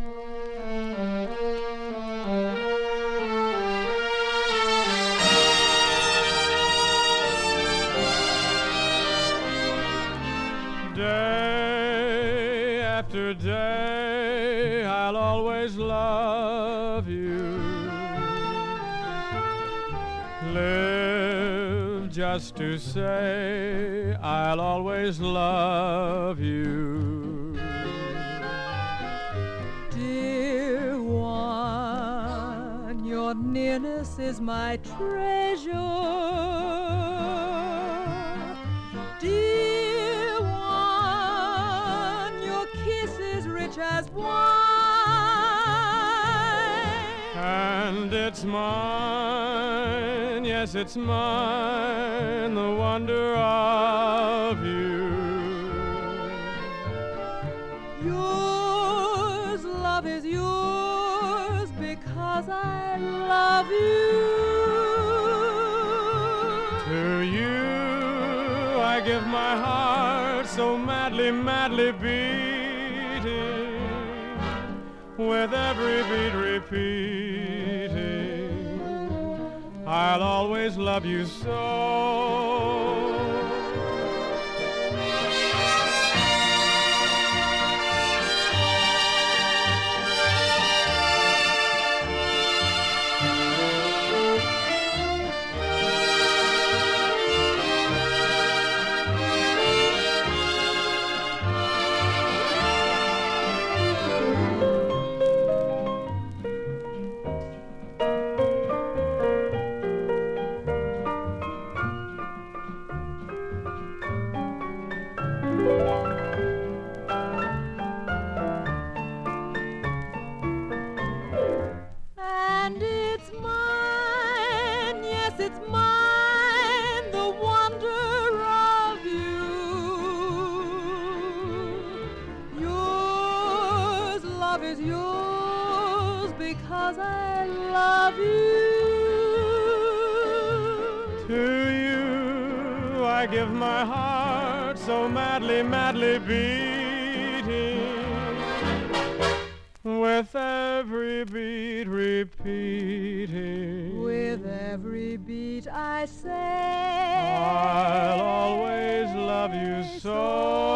Day after day, I'll always love you. Live just to say I'll always love you. Dear one, your nearness is my treasure. Dear one, your kiss is rich as wine. And it's mine, yes, it's mine, the wonder of you. Yours, love is yours because I love you. To you I give my heart so madly, madly beating, with every beat repeating, I'll always love you so. And it's mine, yes, it's mine, the wonder of you. Yours, love is yours because I love you. To you I give my heart so madly, madly beating, with every beat repeating, With every beat I say, I'll always love you so.